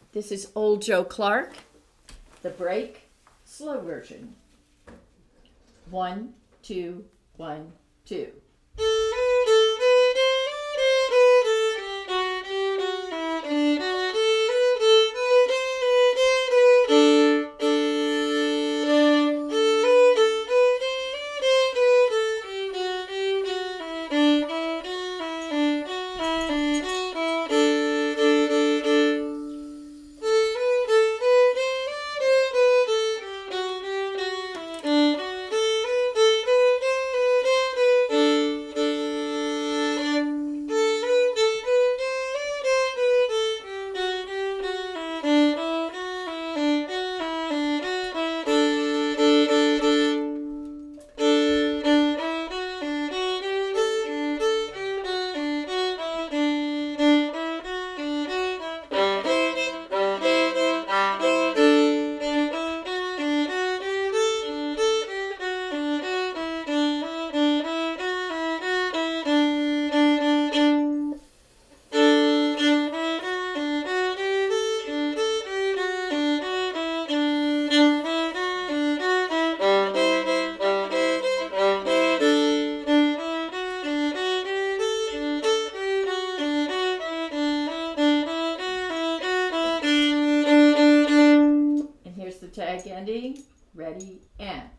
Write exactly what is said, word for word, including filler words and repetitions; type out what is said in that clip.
This is Old Joe Clark, the break, slow version. One, two, one, two. Here's the tag ending. Ready, and.